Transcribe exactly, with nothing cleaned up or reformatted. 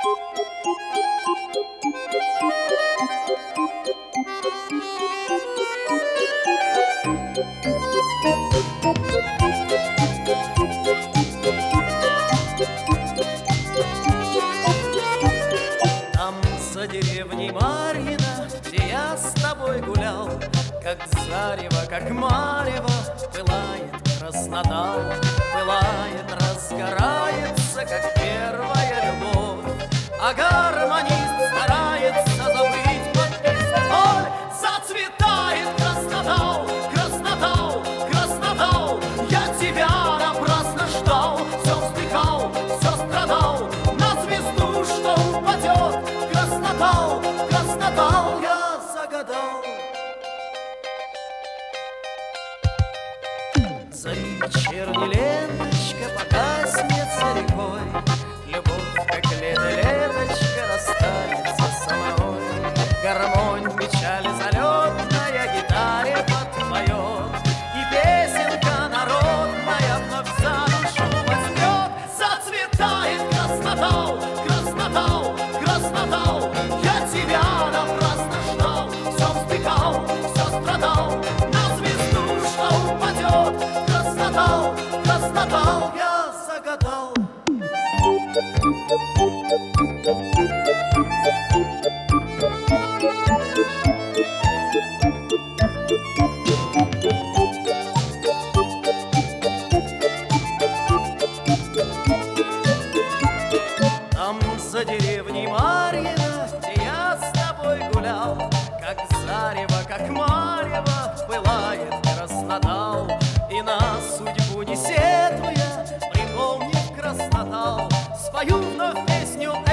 Там за деревней Марьино, где я с тобой гулял, как зарево, как марево, пылает Краснотал, пылает, разгорается, как первая любовь, а гармонист старается забыть под пистоль. Зацветает Краснотал, Краснотал, Краснотал, я тебя напрасно ждал, все вздыхал, все страдал, на звезду, что упадет. Краснотал, Краснотал, я загадал. За вечерней ленточка погаснет за рекой, любовь, как лето-леточка, расстанется со мной. Гармонь печали залетная гитаре подпоет, и песенка народная вновь за душу возьмет. Зацветает Краснотал, Краснотал, Краснотал, я тебя напрасно ждал, все вздыхал, все страдал, на звезду, что упадет. Краснотал, Краснотал, я загадал. Там за деревней Марьино, где я с тобой гулял, как зарево, как марево, пылает Краснотал, и на судьбу не сетуя, припомнив Краснотал, спою вновь песню